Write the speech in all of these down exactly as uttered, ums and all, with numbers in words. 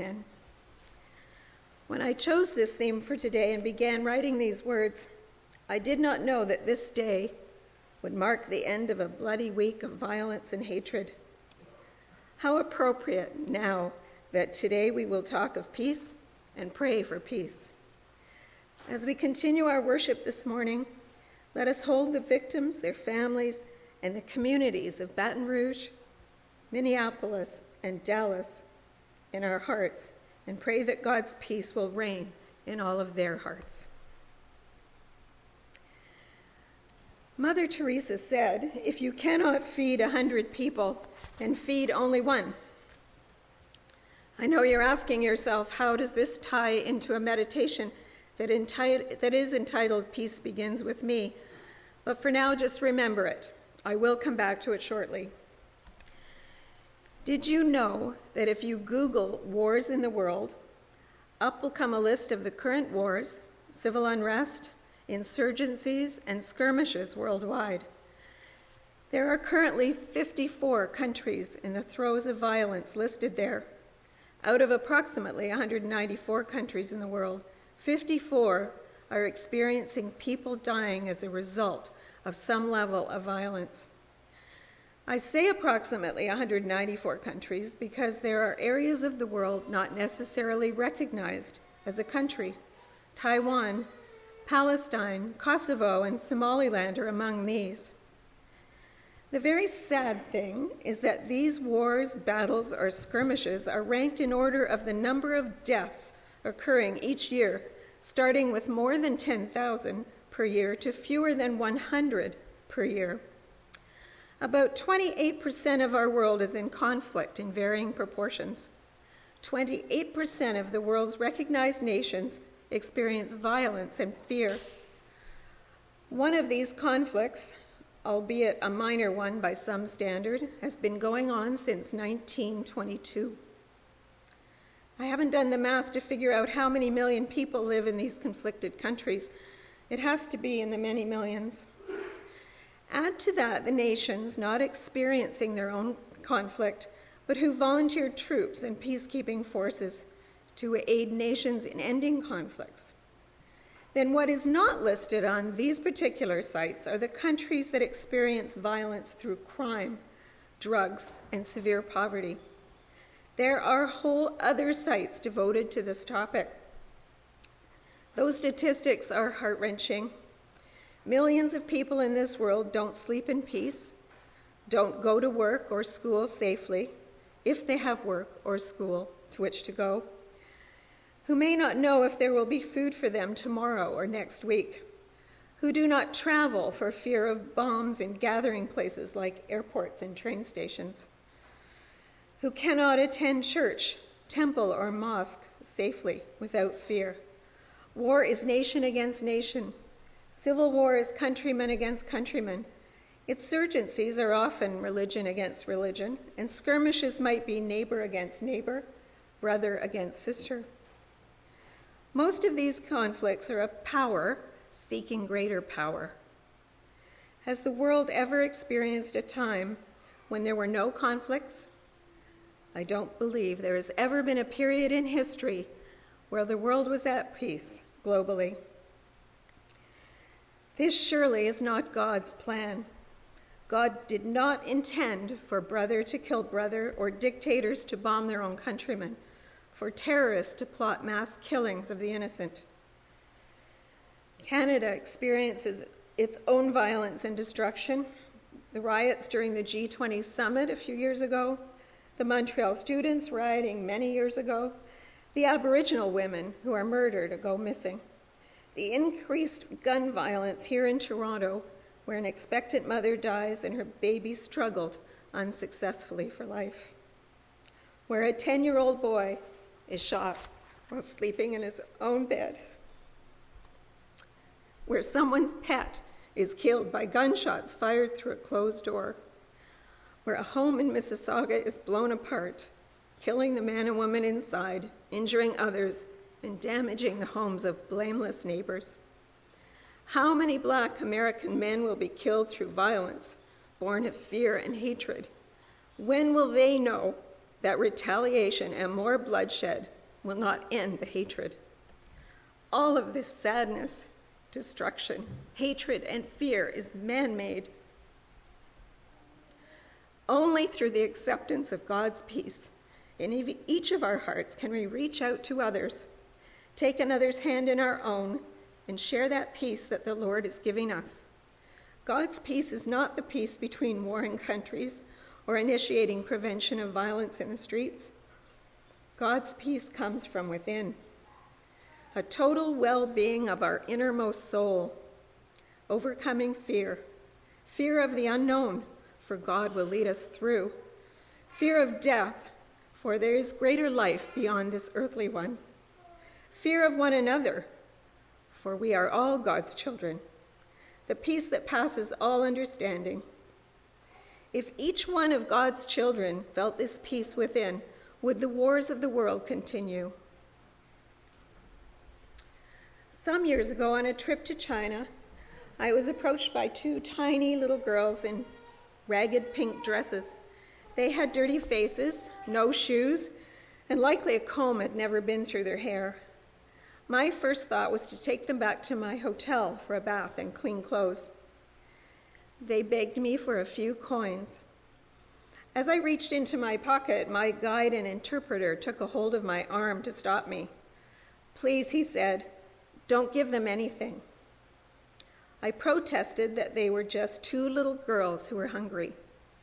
Amen. When I chose this theme for today and began writing these words, I did not know that this day would mark the end of a bloody week of violence and hatred. How appropriate now that today we will talk of peace and pray for peace. As we continue our worship this morning, let us hold the victims, their families, and the communities of Baton Rouge, Minneapolis, and Dallas in our hearts and pray that God's peace will reign in all of their hearts. Mother Teresa said, if you cannot feed a hundred people, then feed only one. I know you're asking yourself, how does this tie into a meditation that, enti- that is entitled Peace Begins With Me? But for now, just remember it. I will come back to it shortly. Did you know that if you Google wars in the world, up will come a list of the current wars, civil unrest, insurgencies, and skirmishes worldwide? There are currently fifty-four countries in the throes of violence listed there. Out of approximately one hundred ninety-four countries in the world, fifty-four are experiencing people dying as a result of some level of violence. I say approximately one hundred ninety-four countries because there are areas of the world not necessarily recognized as a country. Taiwan, Palestine, Kosovo, and Somaliland are among these. The very sad thing is that these wars, battles, or skirmishes are ranked in order of the number of deaths occurring each year, starting with more than ten thousand per year to fewer than one hundred per year. About twenty-eight percent of our world is in conflict in varying proportions. twenty-eight percent of the world's recognized nations experience violence and fear. One of these conflicts, albeit a minor one by some standard, has been going on since nineteen twenty-two. I haven't done the math to figure out how many million people live in these conflicted countries. It has to be in the many millions. Add to that the nations not experiencing their own conflict, but who volunteered troops and peacekeeping forces to aid nations in ending conflicts. Then what is not listed on these particular sites are the countries that experience violence through crime, drugs, and severe poverty. There are whole other sites devoted to this topic. Those statistics are heart-wrenching. Millions of people in this world don't sleep in peace, don't go to work or school safely, if they have work or school to which to go, who may not know if there will be food for them tomorrow or next week, who do not travel for fear of bombs in gathering places like airports and train stations, who cannot attend church, temple, or mosque safely without fear. War is nation against nation. Civil war is countrymen against countrymen. Insurgencies are often religion against religion, and skirmishes might be neighbor against neighbor, brother against sister. Most of these conflicts are of power seeking greater power. Has the world ever experienced a time when there were no conflicts? I don't believe there has ever been a period in history where the world was at peace globally. This surely is not God's plan. God did not intend for brother to kill brother or dictators to bomb their own countrymen, for terrorists to plot mass killings of the innocent. Canada experiences its own violence and destruction. The riots during the G twenty summit a few years ago, the Montreal students rioting many years ago, the Aboriginal women who are murdered or go missing, the increased gun violence here in Toronto, where an expectant mother dies and her baby struggled unsuccessfully for life, where a ten-year-old boy is shot while sleeping in his own bed, where someone's pet is killed by gunshots fired through a closed door, where a home in Mississauga is blown apart, killing the man and woman inside, injuring others, and damaging the homes of blameless neighbors. How many Black American men will be killed through violence, born of fear and hatred? When will they know that retaliation and more bloodshed will not end the hatred. All of this sadness, destruction, hatred, and fear is man-made. Only through the acceptance of God's peace in each of our hearts can we reach out to others, take another's hand in our own, and share that peace that the Lord is giving us. God's peace is not the peace between warring countries or initiating prevention of violence in the streets. God's peace comes from within, a total well-being of our innermost soul, overcoming fear, fear of the unknown, for God will lead us through, fear of death, for there is greater life beyond this earthly one, fear of one another, for we are all God's children, the peace that passes all understanding. If each one of God's children felt this peace within, would the wars of the world continue? Some years ago, on a trip to China, I was approached by two tiny little girls in ragged pink dresses. They had dirty faces, no shoes, and likely a comb had never been through their hair. My first thought was to take them back to my hotel for a bath and clean clothes. They begged me for a few coins. As I reached into my pocket, my guide and interpreter took a hold of my arm to stop me. "Please," he said, "don't give them anything." I protested that they were just two little girls who were hungry.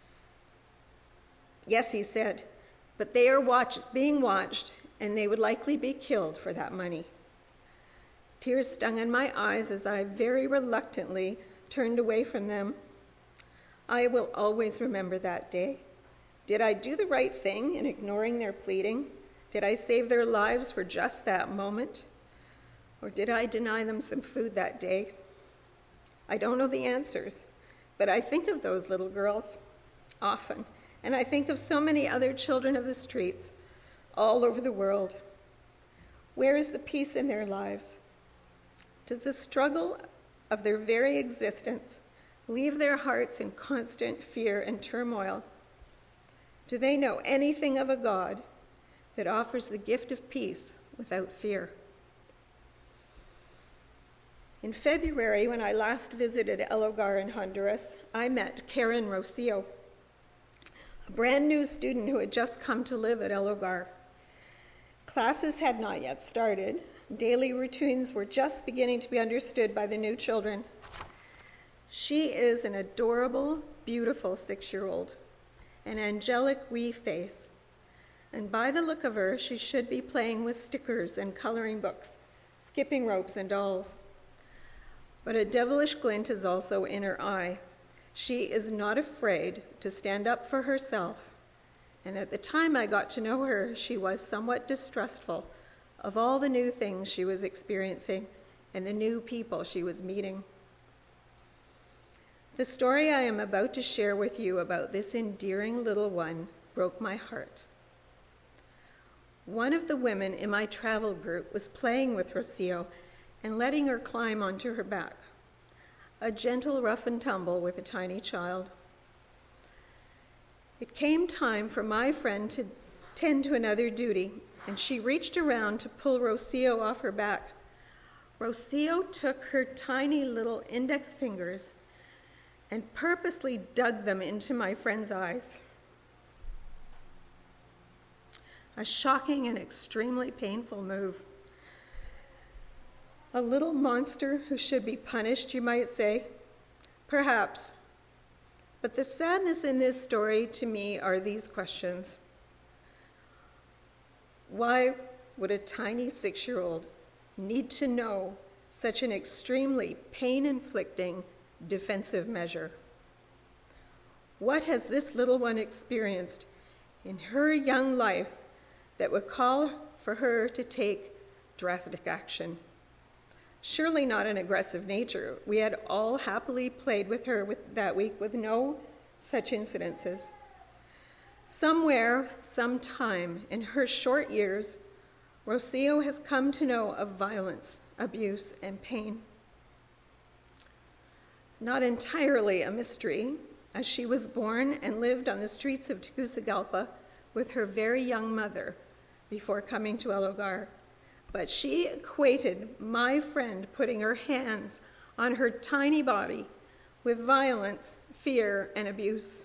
"Yes," he said, "but they are watch- being watched, and they would likely be killed for that money." Tears stung in my eyes as I very reluctantly turned away from them. I will always remember that day. Did I do the right thing in ignoring their pleading? Did I save their lives for just that moment? Or did I deny them some food that day? I don't know the answers, but I think of those little girls often, and I think of so many other children of the streets all over the world. Where is the peace in their lives? Does the struggle of their very existence leave their hearts in constant fear and turmoil? Do they know anything of a God that offers the gift of peace without fear? In February, when I last visited El Hogar in Honduras, I met Karen Rocio, a brand new student who had just come to live at El Hogar. Classes had not yet started. Daily routines were just beginning to be understood by the new children. She is an adorable, beautiful six-year-old, an angelic wee face, and by the look of her, she should be playing with stickers and coloring books, skipping ropes and dolls. But a devilish glint is also in her eye. She is not afraid to stand up for herself, and at the time I got to know her, she was somewhat distrustful of all the new things she was experiencing and the new people she was meeting. The story I am about to share with you about this endearing little one broke my heart. One of the women in my travel group was playing with Rocio and letting her climb onto her back, a gentle rough and tumble with a tiny child. It came time for my friend to tend to another duty, and she reached around to pull Rocio off her back. Rocio took her tiny little index fingers and purposely dug them into my friend's eyes. A shocking and extremely painful move. A little monster who should be punished, you might say. Perhaps. But the sadness in this story to me are these questions. Why would a tiny six-year-old need to know such an extremely pain-inflicting defensive measure? What has this little one experienced in her young life that would call for her to take drastic action? Surely not an aggressive nature. We had all happily played with her with, that week with no such incidences. Somewhere, sometime in her short years, Rocio has come to know of violence, abuse, and pain. Not entirely a mystery, as she was born and lived on the streets of Tegucigalpa with her very young mother before coming to Ellegar, but she equated my friend putting her hands on her tiny body with violence, fear, and abuse.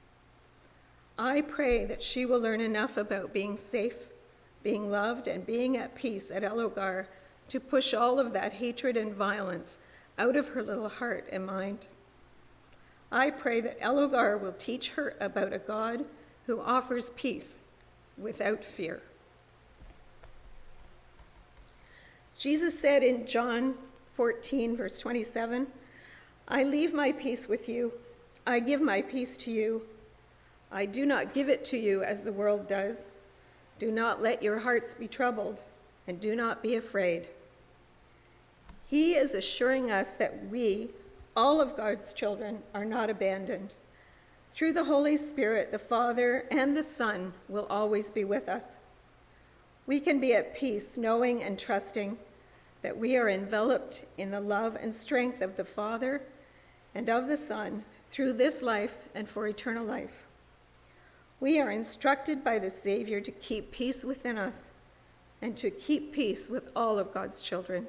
I pray that she will learn enough about being safe, being loved, and being at peace at Ellegar to push all of that hatred and violence out of her little heart and mind. I pray that Ellegar will teach her about a God who offers peace without fear. Jesus said in John fourteen, verse twenty-seven, I leave my peace with you. I give my peace to you. I do not give it to you as the world does. Do not let your hearts be troubled, and do not be afraid. He is assuring us that we, all of God's children, are not abandoned. Through the Holy Spirit, the Father and the Son will always be with us. We can be at peace, knowing and trusting that we are enveloped in the love and strength of the Father and of the Son through this life and for eternal life. We are instructed by the Savior to keep peace within us and to keep peace with all of God's children.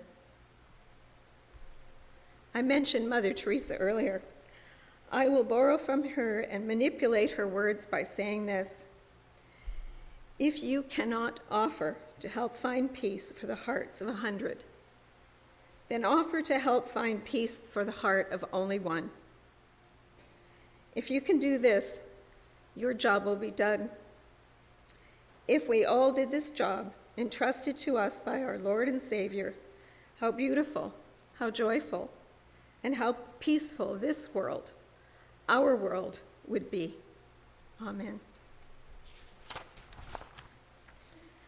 I mentioned Mother Teresa earlier. I will borrow from her and manipulate her words by saying this: if you cannot offer to help find peace for the hearts of a hundred, then offer to help find peace for the heart of only one. If you can do this, your job will be done. If we all did this job entrusted to us by our Lord and Savior, how beautiful, how joyful, and how peaceful this world, our world, would be. Amen.